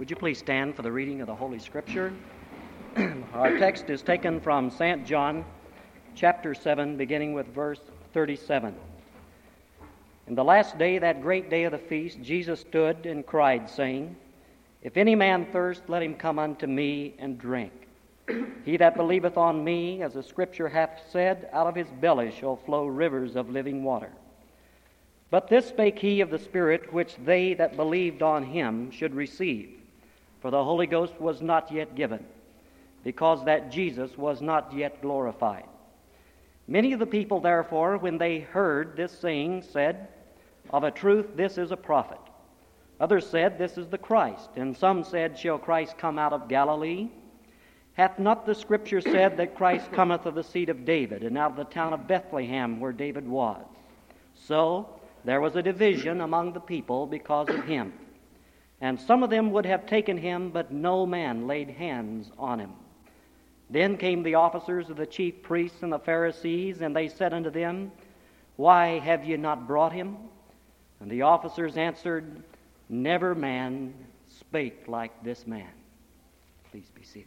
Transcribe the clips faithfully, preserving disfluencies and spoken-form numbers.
Would you please stand for the reading of the Holy Scripture? Our text is taken from Saint John, chapter seven, beginning with verse thirty-seven. In the last day, that great day of the feast, Jesus stood and cried, saying, If any man thirst, let him come unto me and drink. He that believeth on me, as the Scripture hath said, out of his belly shall flow rivers of living water. But this spake he of the Spirit, which they that believed on him should receive. For the Holy Ghost was not yet given, because that Jesus was not yet glorified. Many of the people, therefore, when they heard this saying, said, Of a truth this is a prophet. Others said, This is the Christ. And some said, Shall Christ come out of Galilee? Hath not the Scripture said that Christ cometh of the seed of David, and out of the town of Bethlehem, where David was? So there was a division among the people because of him. And some of them would have taken him, but no man laid hands on him. Then came the officers of the chief priests and the Pharisees, and they said unto them, Why have ye not brought him? And the officers answered, Never man spake like this man. Please be seated.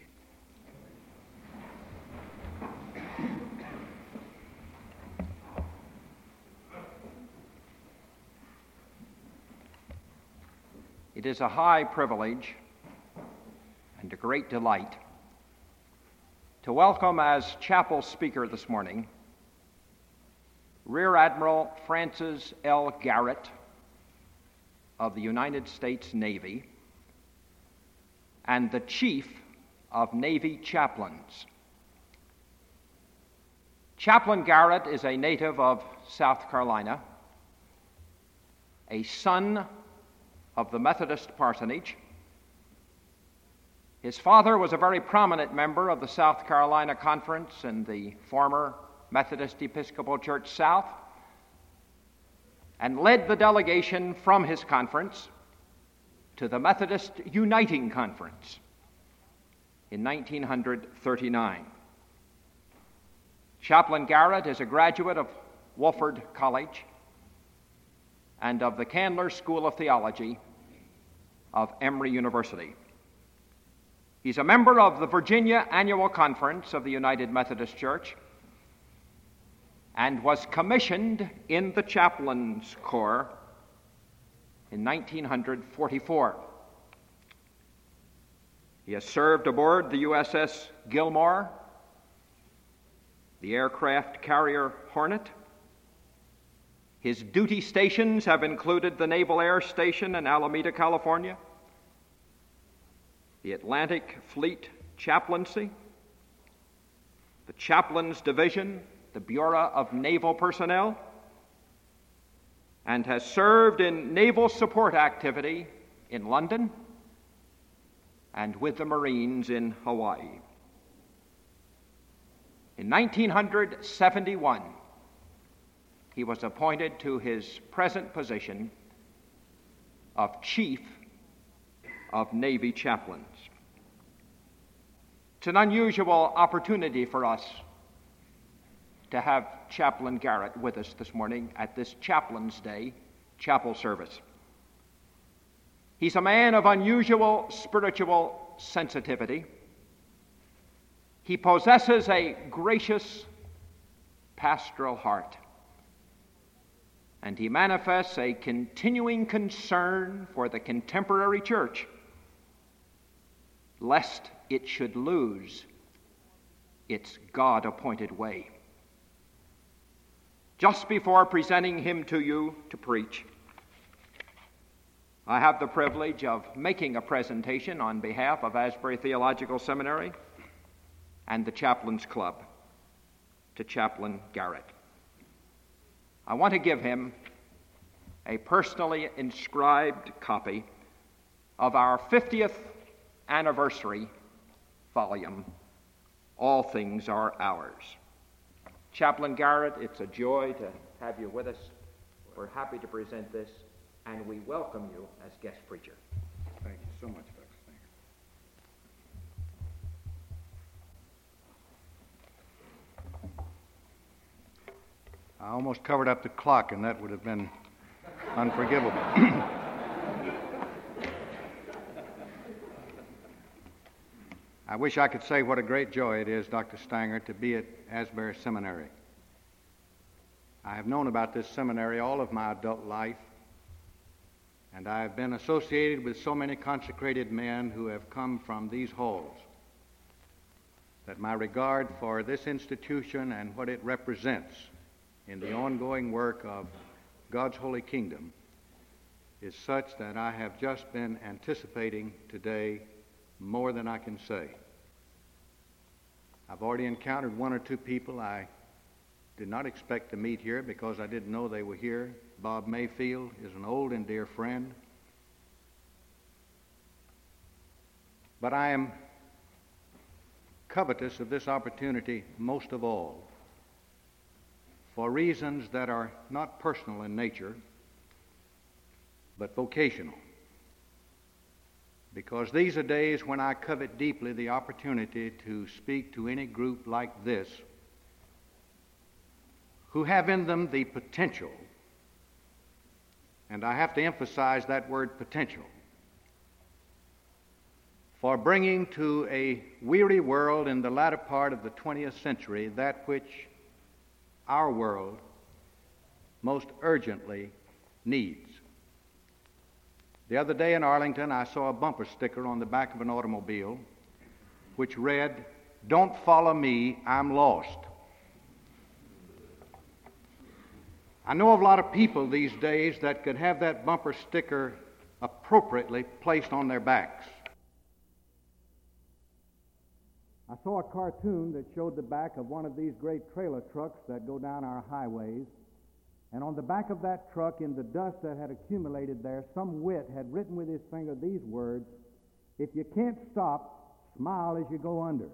It is a high privilege and a great delight to welcome as chapel speaker this morning Rear Admiral Francis L. Garrett of the United States Navy and the Chief of Navy Chaplains. Chaplain Garrett is a native of South Carolina, a son of the Methodist parsonage. His father was a very prominent member of the South Carolina Conference and the former Methodist Episcopal Church South, and led the delegation from his conference to the Methodist Uniting Conference in nineteen thirty-nine. Chaplain Garrett is a graduate of Wofford College and of the Candler School of Theology of Emory University. He's a member of the Virginia Annual Conference of the United Methodist Church and was commissioned in the Chaplains Corps in nineteen forty-four. He has served aboard the U S S Gilmore, the aircraft carrier Hornet. His duty stations have included the Naval Air Station in Alameda, California, the Atlantic Fleet Chaplaincy, the Chaplains Division, the Bureau of Naval Personnel, and has served in naval support activity in London and with the Marines in Hawaii. In nineteen seventy-one, he was appointed to his present position of Chief of Navy Chaplains. It's an unusual opportunity for us to have Chaplain Garrett with us this morning at this Chaplain's Day chapel service. He's a man of unusual spiritual sensitivity. He possesses a gracious pastoral heart, and he manifests a continuing concern for the contemporary church, lest it should lose its God-appointed way. Just before presenting him to you to preach, I have the privilege of making a presentation on behalf of Asbury Theological Seminary and the Chaplains Club to Chaplain Garrett. I want to give him a personally inscribed copy of our fiftieth anniversary volume, All Things Are Ours. Chaplain Garrett, it's a joy to have you with us. We're happy to present this, and we welcome you as guest preacher. Thank you so much, Bex. Thank you. I almost covered up the clock, and that would have been unforgivable. I wish I could say what a great joy it is, Doctor Stanger, to be at Asbury Seminary. I have known about this seminary all of my adult life, and I have been associated with so many consecrated men who have come from these halls that my regard for this institution and what it represents in the ongoing work of God's holy kingdom is such that I have just been anticipating today more than I can say. I've already encountered one or two people I did not expect to meet here because I didn't know they were here. Bob Mayfield is an old and dear friend. But I am covetous of this opportunity most of all for reasons that are not personal in nature, but vocational. Because these are days when I covet deeply the opportunity to speak to any group like this who have in them the potential, and I have to emphasize that word potential, for bringing to a weary world in the latter part of the twentieth century that which our world most urgently needs. The other day in Arlington, I saw a bumper sticker on the back of an automobile which read, "Don't follow me, I'm lost." I know of a lot of people these days that could have that bumper sticker appropriately placed on their backs. I saw a cartoon that showed the back of one of these great trailer trucks that go down our highways. And on the back of that truck, in the dust that had accumulated there, some wit had written with his finger these words, "If you can't stop, smile as you go under."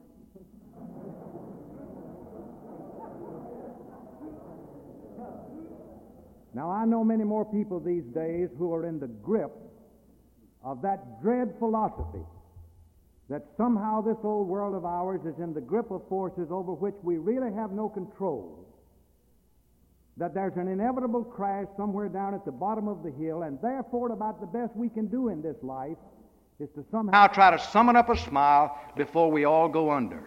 Now, I know many more people these days who are in the grip of that dread philosophy that somehow this old world of ours is in the grip of forces over which we really have no control, that there's an inevitable crash somewhere down at the bottom of the hill, and therefore about the best we can do in this life is to somehow try to summon up a smile before we all go under.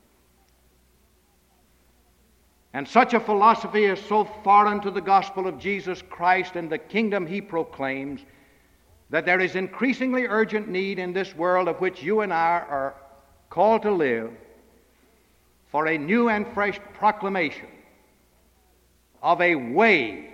And such a philosophy is so foreign to the gospel of Jesus Christ and the kingdom he proclaims that there is increasingly urgent need in this world of which you and I are called to live for a new and fresh proclamation of a way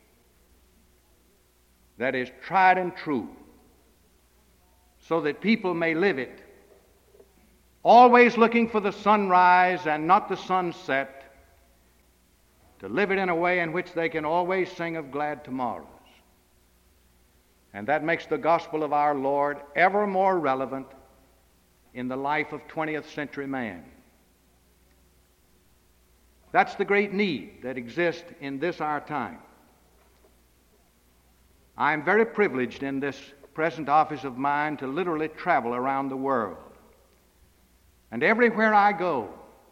that is tried and true, so that people may live it, always looking for the sunrise and not the sunset, to live it in a way in which they can always sing of glad tomorrows. And that makes the gospel of our Lord ever more relevant in the life of twentieth century man. That's the great need that exists in this our time. I am very privileged in this present office of mine to literally travel around the world. And everywhere I go,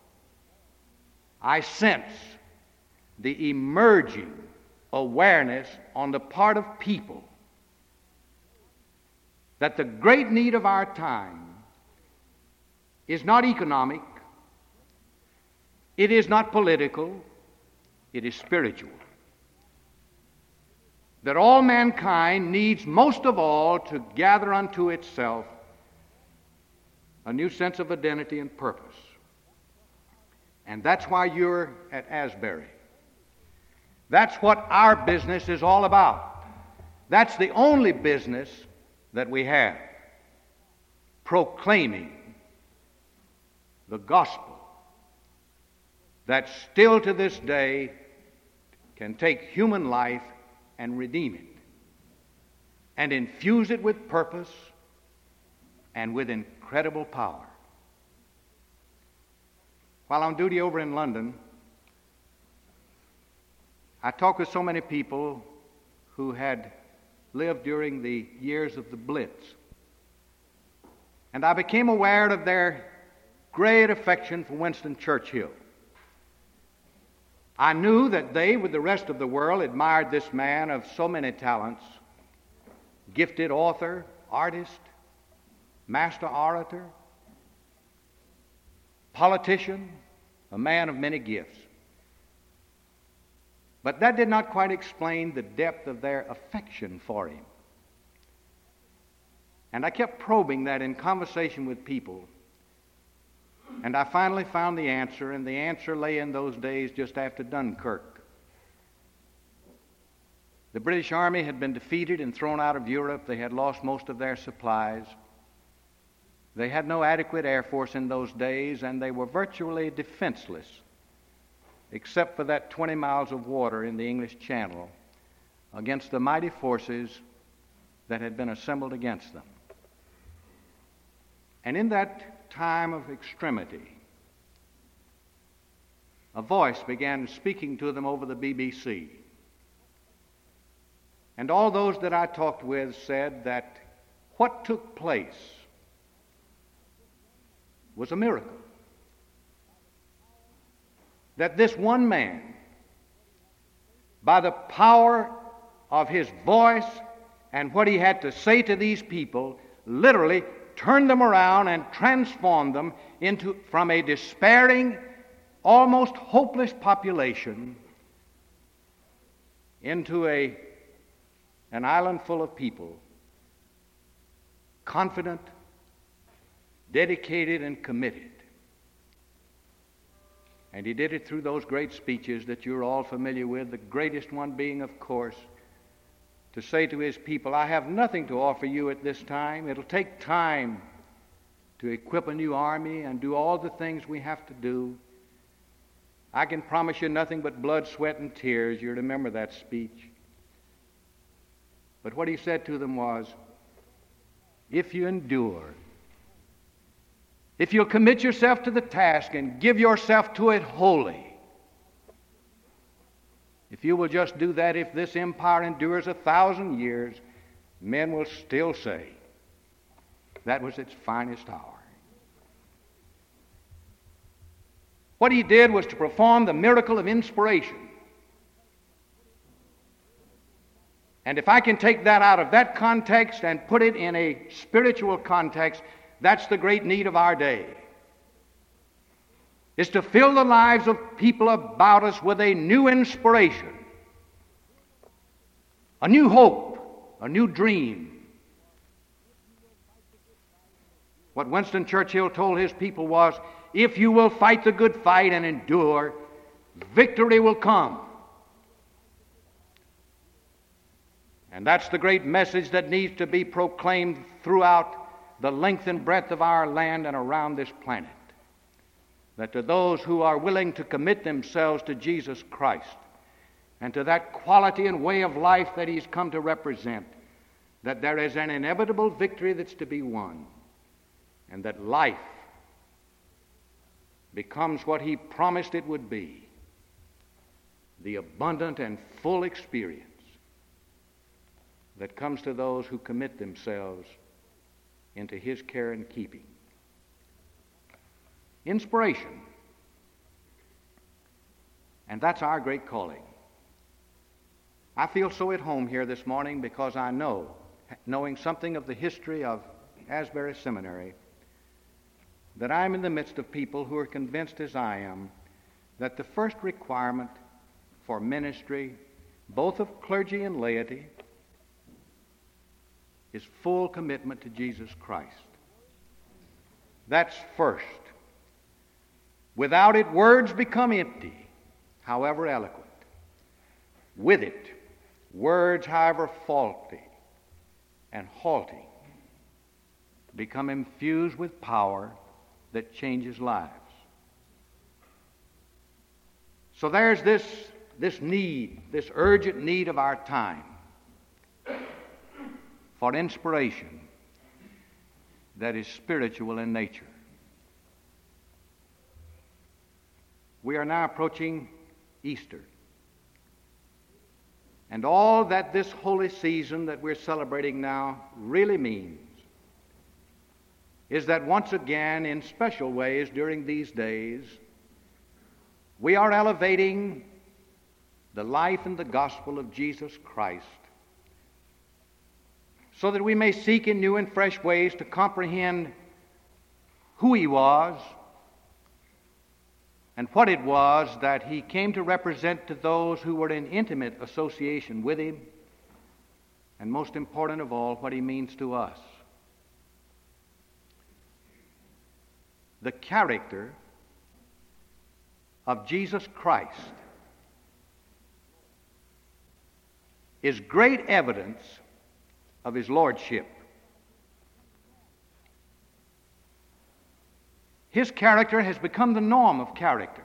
I sense the emerging awareness on the part of people that the great need of our time is not economic, it is not political, it is spiritual. That all mankind needs most of all to gather unto itself a new sense of identity and purpose. And that's why you're at Asbury. That's what our business is all about. That's the only business that we have, proclaiming the gospel that still to this day can take human life and redeem it and infuse it with purpose and with incredible power. While on duty over in London, I talked with so many people who had lived during the years of the Blitz, and I became aware of their great affection for Winston Churchill. I knew that they, with the rest of the world, admired this man of so many talents, gifted author, artist, master orator, politician, a man of many gifts. But that did not quite explain the depth of their affection for him. And I kept probing that in conversation with people. And I finally found the answer, and the answer lay in those days just after Dunkirk. The British Army had been defeated and thrown out of Europe. They had lost most of their supplies. They had no adequate air force in those days, and they were virtually defenseless, except for that twenty miles of water in the English Channel against the mighty forces that had been assembled against them. And in that time of extremity, a voice began speaking to them over the B B C. And all those that I talked with said that what took place was a miracle. That this one man, by the power of his voice and what he had to say to these people, literally turned them around and transformed them into, from a despairing, almost hopeless population into a, an island full of people, confident, dedicated, and committed. And he did it through those great speeches that you're all familiar with, the greatest one being, of course, to say to his people, I have nothing to offer you at this time. It'll take time to equip a new army and do all the things we have to do. I can promise you nothing but blood, sweat, and tears. You remember that speech. But what he said to them was, if you endure, if you'll commit yourself to the task and give yourself to it wholly, if you will just do that, if this empire endures a thousand years, men will still say that was its finest hour. What he did was to perform the miracle of inspiration. And if I can take that out of that context and put it in a spiritual context, that's the great need of our day, is to fill the lives of people about us with a new inspiration, a new hope, a new dream. What Winston Churchill told his people was, if you will fight the good fight and endure, victory will come. And that's the great message that needs to be proclaimed throughout the length and breadth of our land and around this planet. That to those who are willing to commit themselves to Jesus Christ and to that quality and way of life that he's come to represent, that there is an inevitable victory that's to be won, and that life becomes what he promised it would be, the abundant and full experience that comes to those who commit themselves into his care and keeping. Inspiration. And that's our great calling. I feel so at home here this morning because I know, knowing something of the history of Asbury Seminary, that I'm in the midst of people who are convinced as I am that the first requirement for ministry, both of clergy and laity, is full commitment to Jesus Christ. That's first. Without it, words become empty, however eloquent. With it, words, however faulty and halting, become infused with power that changes lives. So there's this, this need, this urgent need of our time for inspiration that is spiritual in nature. We are now approaching Easter. And all that this holy season that we're celebrating now really means is that once again, in special ways during these days, we are elevating the life and the gospel of Jesus Christ so that we may seek in new and fresh ways to comprehend who he was, and what it was that he came to represent to those who were in intimate association with him, and most important of all, what he means to us. The character of Jesus Christ is great evidence of his lordship. His character has become the norm of character.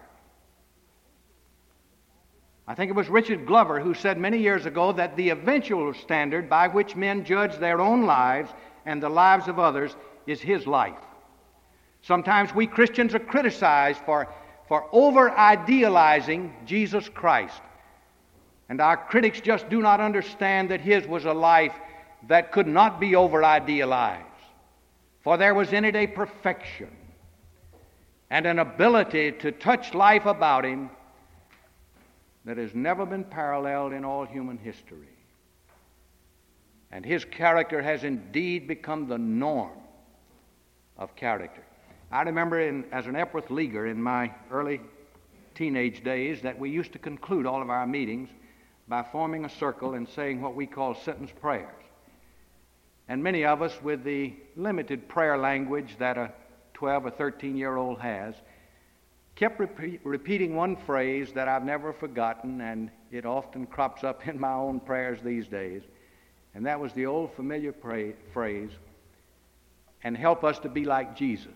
I think it was Richard Glover who said many years ago that the eventual standard by which men judge their own lives and the lives of others is his life. Sometimes we Christians are criticized for, for over-idealizing Jesus Christ. And our critics just do not understand that his was a life that could not be over-idealized. For there was in it a perfection and an ability to touch life about him that has never been paralleled in all human history. And his character has indeed become the norm of character. I remember in, as an Epworth Leaguer in my early teenage days that we used to conclude all of our meetings by forming a circle and saying what we call sentence prayers. And many of us, with the limited prayer language that a twelve or thirteen-year-old has, kept repeat, repeating one phrase that I've never forgotten, and it often crops up in my own prayers these days. And that was the old familiar pray, phrase, and help us to be like Jesus.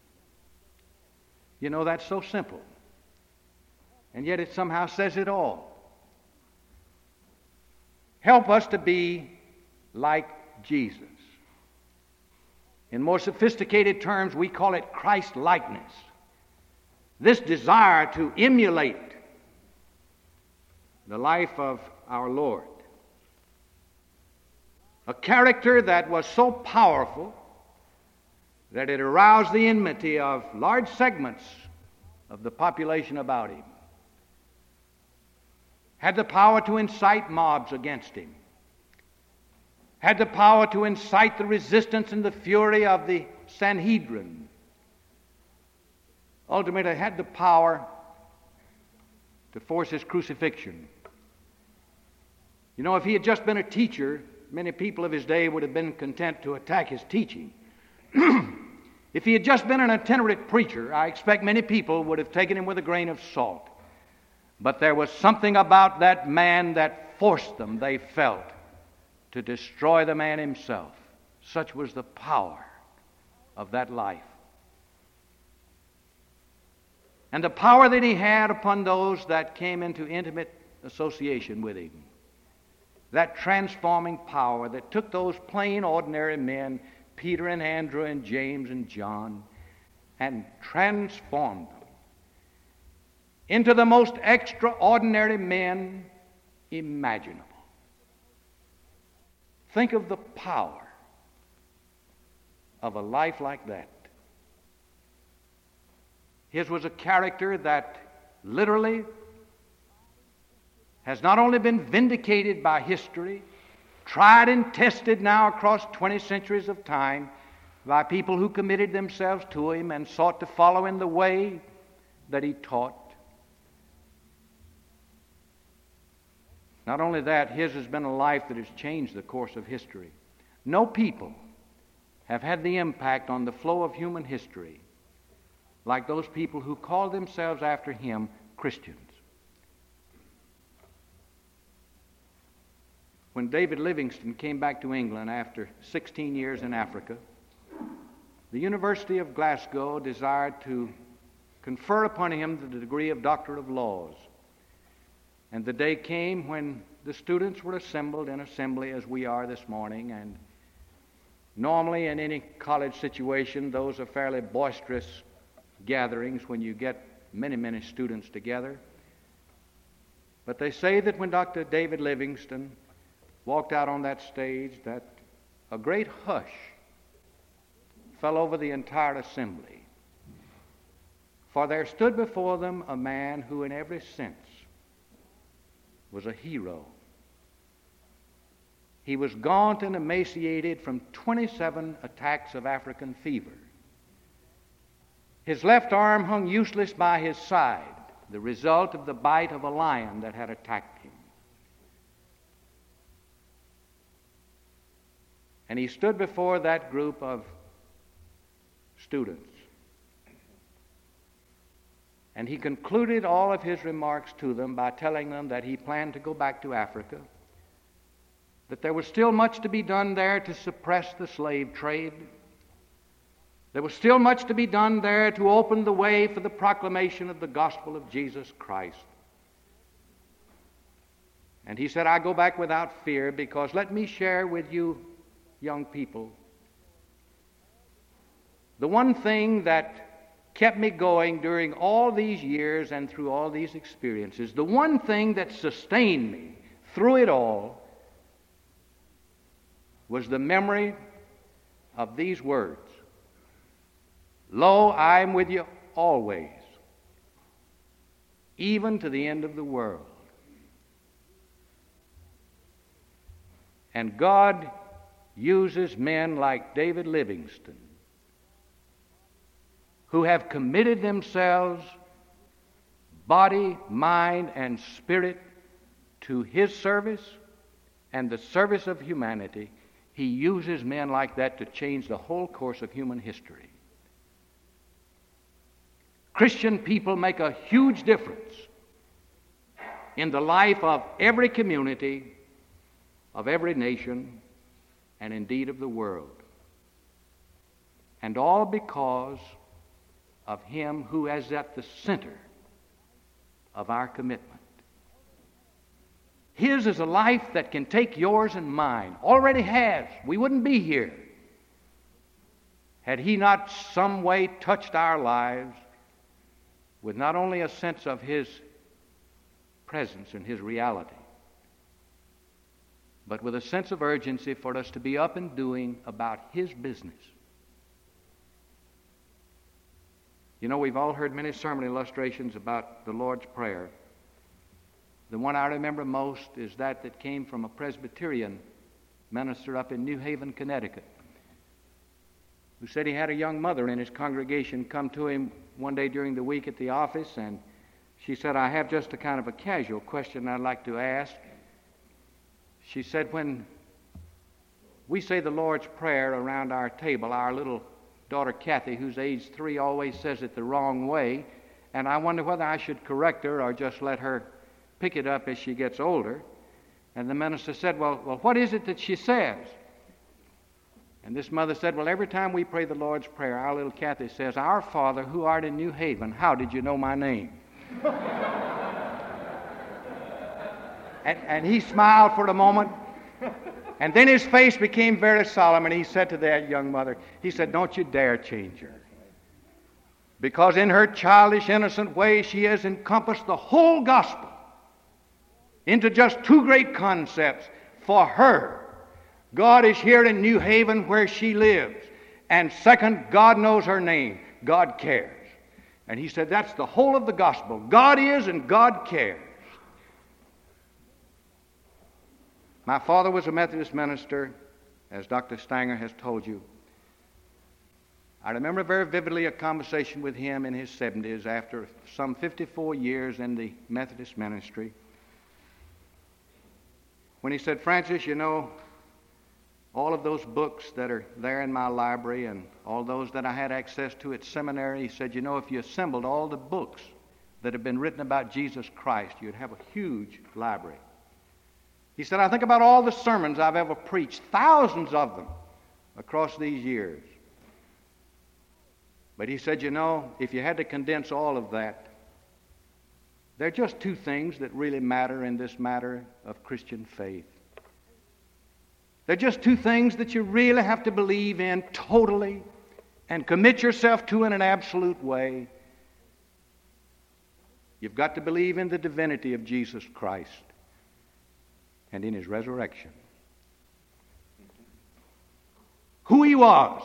You know, that's so simple. And yet it somehow says it all. Help us to be like Jesus. In more sophisticated terms, we call it Christ-likeness. This desire to emulate the life of our Lord. A character that was so powerful that it aroused the enmity of large segments of the population about him. Had the power to incite mobs against him. Had the power to incite the resistance and the fury of the Sanhedrin. Ultimately, had the power to force his crucifixion. You know, if he had just been a teacher, many people of his day would have been content to attack his teaching. If he had just been an itinerant preacher, I expect many people would have taken him with a grain of salt. But there was something about that man that forced them, they felt, to destroy the man himself. Such was the power of that life. And the power that he had upon those that came into intimate association with him. That transforming power that took those plain, ordinary men, Peter and Andrew and James and John, and transformed them into the most extraordinary men imaginable. Think of the power of a life like that. His was a character that literally has not only been vindicated by history, tried and tested now across twenty centuries of time by people who committed themselves to him and sought to follow in the way that he taught. Not only that, his has been a life that has changed the course of history. No people have had the impact on the flow of human history like those people who call themselves after him Christians. When David Livingstone came back to England after sixteen years in Africa, the University of Glasgow desired to confer upon him the degree of Doctor of Laws. And the day came when the students were assembled in assembly as we are this morning, and normally in any college situation, those are fairly boisterous gatherings when you get many, many students together. But they say that when Doctor David Livingstone walked out on that stage, that a great hush fell over the entire assembly. For there stood before them a man who in every sense was a hero. He was gaunt and emaciated from twenty-seven attacks of African fever. His left arm hung useless by his side, the result of the bite of a lion that had attacked him. And he stood before that group of students. And he concluded all of his remarks to them by telling them that he planned to go back to Africa, that there was still much to be done there to suppress the slave trade. There was still much to be done there to open the way for the proclamation of the gospel of Jesus Christ. And he said, I go back without fear, because let me share with you, young people, the one thing that kept me going during all these years and through all these experiences, the one thing that sustained me through it all, was the memory of these words. Lo, I am with you always, even to the end of the world. And God uses men like David Livingstone, who have committed themselves, body, mind, and spirit, to His service and the service of humanity. He uses men like that to change the whole course of human history. Christian people make a huge difference in the life of every community, of every nation, and indeed of the world. And all because of Him who is at the center of our commitment. His is a life that can take yours and mine, already has. We wouldn't be here had He not some way touched our lives with not only a sense of His presence and His reality, but with a sense of urgency for us to be up and doing about His business. You know, we've all heard many sermon illustrations about the Lord's Prayer. The one I remember most is that that came from a Presbyterian minister up in New Haven, Connecticut, who said he had a young mother in his congregation come to him one day during the week at the office, and she said, I have just a kind of a casual question I'd like to ask. She said, when we say the Lord's Prayer around our table, our little daughter Kathy, who's age three, always says it the wrong way, and I wonder whether I should correct her or just let her pick it up as she gets older. And the minister said, well, well, what is it that she says? And this mother said, well, every time we pray the Lord's Prayer, our little Kathy says, Our Father, who art in New Haven, how did you know my name? and, and he smiled for a moment, and then his face became very solemn, and he said to that young mother, he said, don't you dare change her. Because in her childish, innocent way, she has encompassed the whole gospel into just two great concepts. For her, God is here in New Haven where she lives. And second, God knows her name. God cares. And he said that's the whole of the gospel. God is and God cares. My father was a Methodist minister, as Doctor Stanger has told you. I remember very vividly a conversation with him in his seventies after some fifty-four years in the Methodist ministry, when he said, Francis, you know, all of those books that are there in my library and all those that I had access to at seminary, he said, you know, if you assembled all the books that have been written about Jesus Christ, you'd have a huge library. He said, I think about all the sermons I've ever preached, thousands of them across these years. But he said, you know, if you had to condense all of that, there are just two things that really matter in this matter of Christian faith. There are just two things that you really have to believe in totally and commit yourself to in an absolute way. You've got to believe in the divinity of Jesus Christ and in His resurrection. Who He was.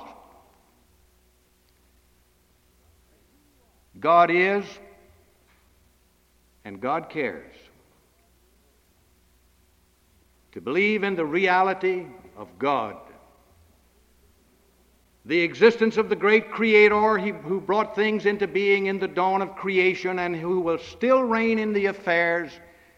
God is, and God cares. To believe in the reality of God, the existence of the great Creator he, who brought things into being in the dawn of creation and who will still reign in the affairs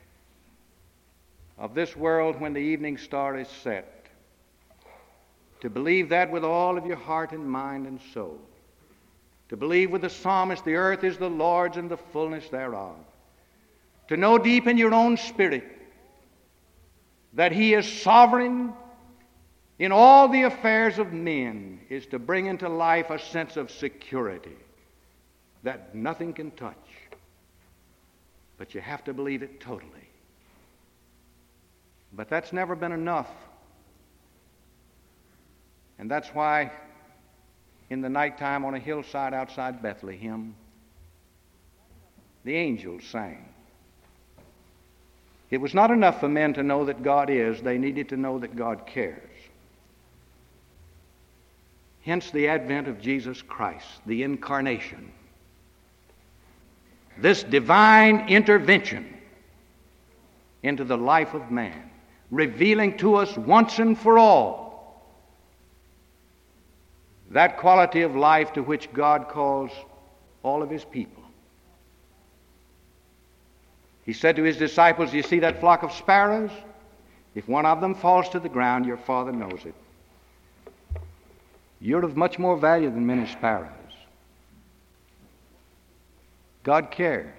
of this world when the evening star is set. To believe that with all of your heart and mind and soul. To believe with the psalmist, the earth is the Lord's and the fullness thereof. To know deep in your own spirit that He is sovereign in all the affairs of men is to bring into life a sense of security that nothing can touch. But you have to believe it totally. But that's never been enough. And that's why in the nighttime on a hillside outside Bethlehem, the angels sang. It was not enough for men to know that God is. They needed to know that God cares. Hence the advent of Jesus Christ, the incarnation. This divine intervention into the life of man, revealing to us once and for all that quality of life to which God calls all of His people. He said to His disciples, you see that flock of sparrows? If one of them falls to the ground, your Father knows it. You're of much more value than many sparrows. God cares.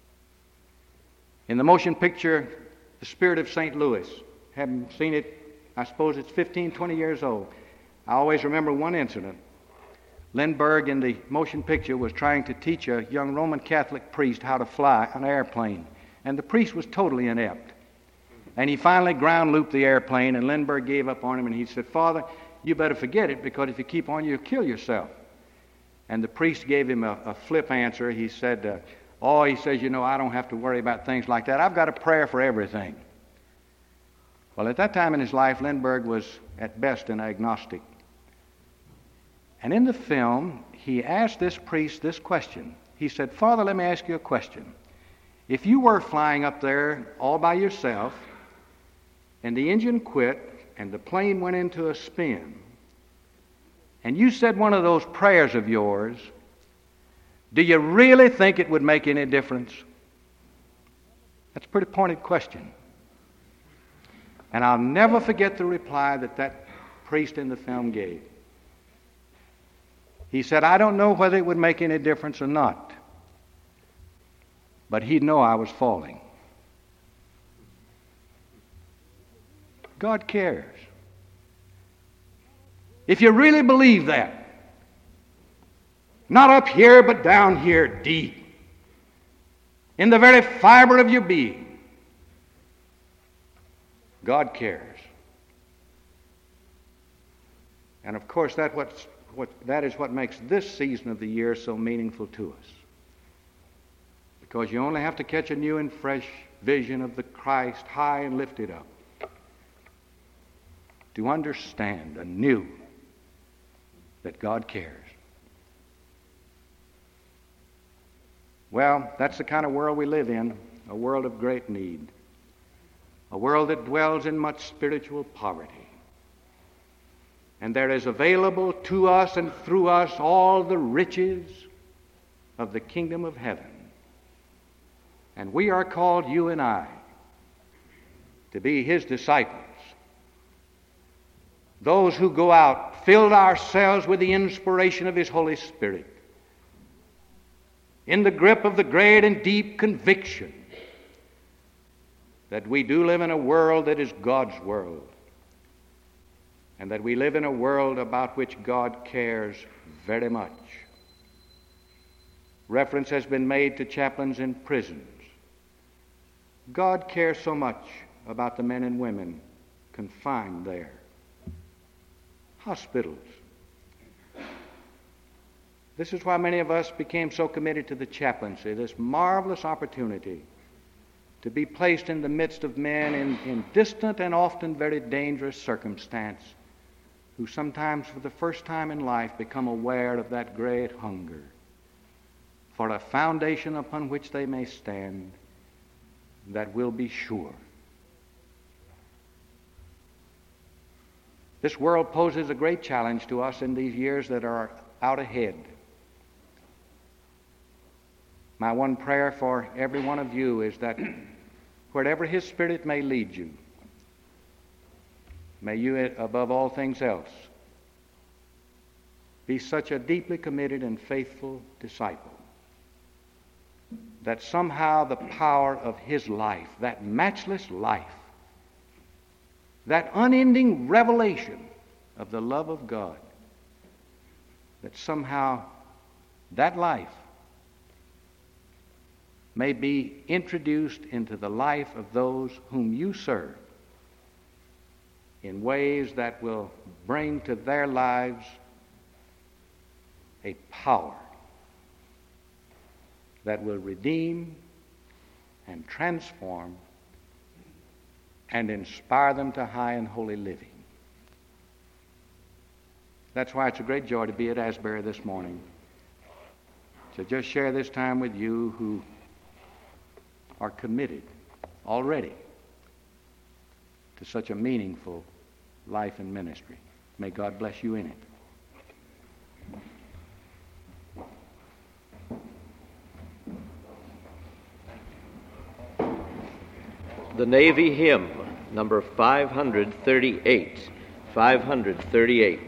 In the motion picture, The Spirit of Saint Louis, haven't seen it, I suppose it's fifteen, twenty years old. I always remember one incident. Lindbergh in the motion picture was trying to teach a young Roman Catholic priest how to fly an airplane, and the priest was totally inept. And he finally ground looped the airplane, and Lindbergh gave up on him, and he said, Father, you better forget it, because if you keep on, you'll kill yourself. And the priest gave him a, a flip answer. He said, uh, oh, he says, you know, I don't have to worry about things like that. I've got a prayer for everything. Well, at that time in his life, Lindbergh was at best an agnostic. And in the film, he asked this priest this question. He said, Father, let me ask you a question. If you were flying up there all by yourself, and the engine quit, and the plane went into a spin, and you said one of those prayers of yours, do you really think it would make any difference? That's a pretty pointed question. And I'll never forget the reply that that priest in the film gave. He said, I don't know whether it would make any difference or not, but he'd know I was falling. God cares. If you really believe that, not up here but down here deep, in the very fiber of your being, God cares. And of course that what's, what, that is what makes this season of the year so meaningful to us. Because you only have to catch a new and fresh vision of the Christ high and lifted up to understand anew that God cares. Well, that's the kind of world we live in, a world of great need, a world that dwells in much spiritual poverty. And there is available to us and through us all the riches of the kingdom of heaven. And we are called, you and I, to be His disciples. Those who go out, filled ourselves with the inspiration of His Holy Spirit, in the grip of the great and deep conviction that we do live in a world that is God's world, and that we live in a world about which God cares very much. Reference has been made to chaplains in prisons. God cares so much about the men and women confined there. Hospitals. This is why many of us became so committed to the chaplaincy, this marvelous opportunity to be placed in the midst of men in, in distant and often very dangerous circumstance, who sometimes for the first time in life become aware of that great hunger for a foundation upon which they may stand that will be sure. This world poses a great challenge to us in these years that are out ahead. My one prayer for every one of you is that wherever His Spirit may lead you, may you, above all things else, be such a deeply committed and faithful disciple that somehow the power of His life, that matchless life, that unending revelation of the love of God, that somehow that life may be introduced into the life of those whom you serve in ways that will bring to their lives a power that will redeem and transform and inspire them to high and holy living. That's why it's a great joy to be at Asbury this morning, to just share this time with you who are committed already to such a meaningful life and ministry. May God bless you in it. The Navy Hymn, number five hundred thirty-eight. five hundred thirty-eight.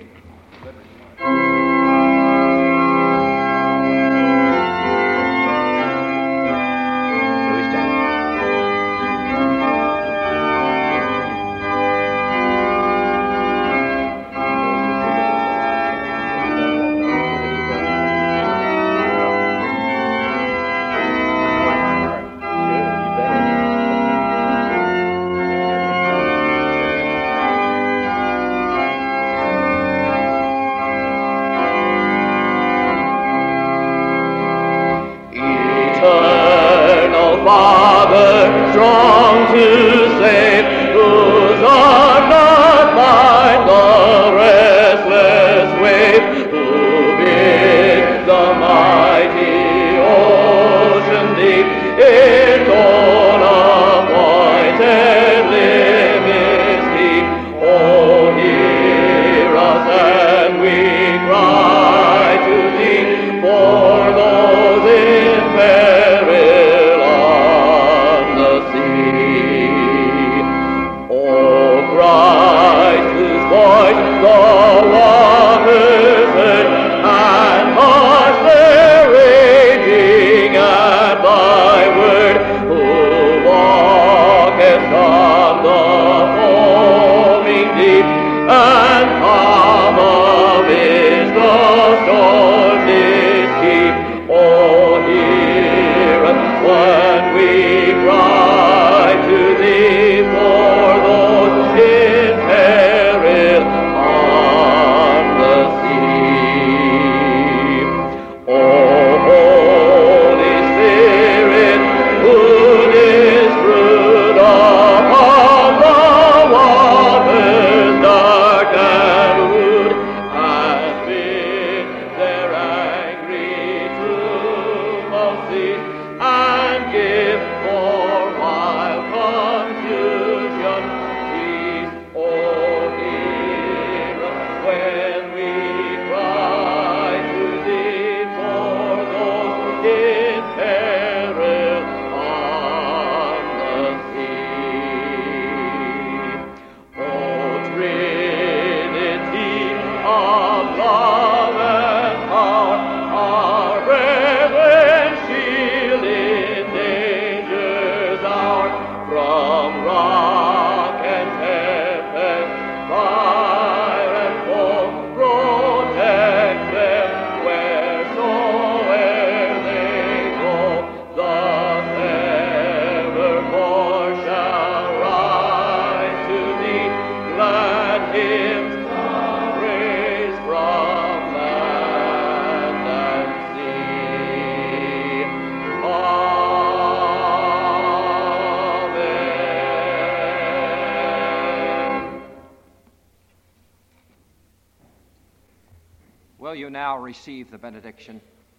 Will you now receive the benediction?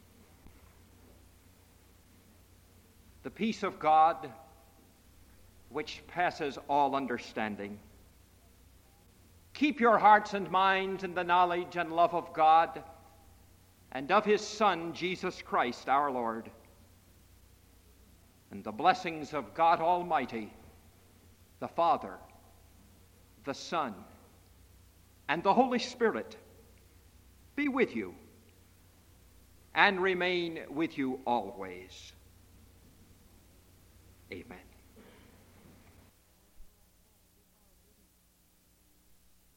The peace of God, which passes all understanding, Keep your hearts and minds in the knowledge and love of God and of his Son, Jesus Christ, our Lord. And the blessings of God Almighty, the Father, the Son, and the Holy Spirit be with you and remain with you always. Amen.